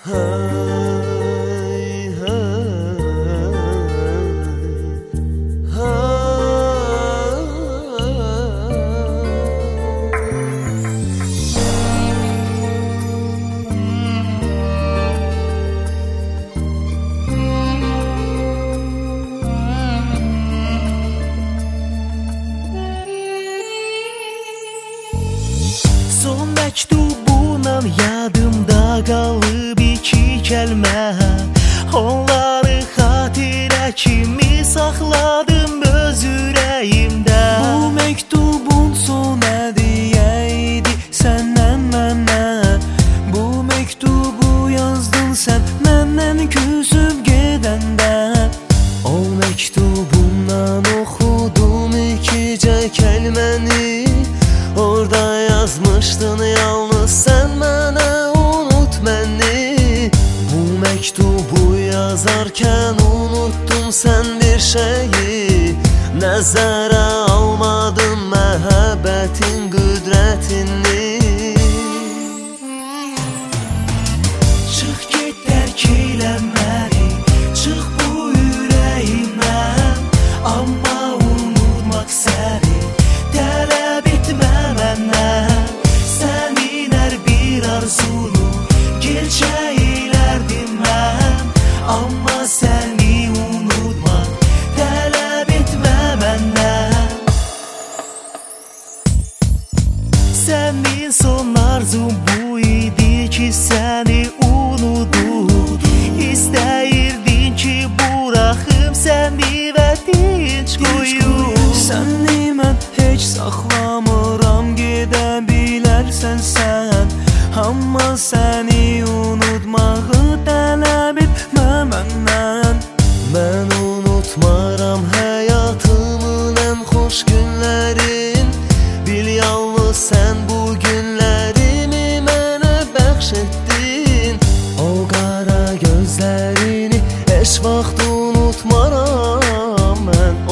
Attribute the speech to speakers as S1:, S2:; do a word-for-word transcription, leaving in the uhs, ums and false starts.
S1: Hay, hay, hay. Son məktubunan yadımda qalıb iki kəlmə, onları xatirə kimi saxladım öz ürəyimdə. Bu məktubun son hədiyyə idi səndən mənə. Bu məktubu yazdın sən məndən küsüb gedəndə. O məktubundan oxudum ikicə kəlməni. Orada yazmışdın yalnız sən mənə, unut məni. Bu məktubu yazarkən unuttun sən bir şeyi. Nəzərə almadın məhəbbətin qüdrətini. Çıx get tərk elə məni, çıx bu ürəyimdən. Amma unutmaq səni tələb etmə məndən. Sənin hər bir arzunu gerçə ilərdim mən. Amma səni unutmaq tələb etmə məndən. Sənin son arzun bu idi ki səni unudum. İstəyirdin ki buraxım səni və dinc qoyum. Səni mən heç saxlamıram, gedə bilərsən sən. Amma səni unutmağı tələb etmə məndən. Mən unutmaram həyatımın ən xoş günlərin. Bil yalnız sən bu günlərimi mənə bəxş etdin. O qara gözlərini heç vaxt unutmaram mən.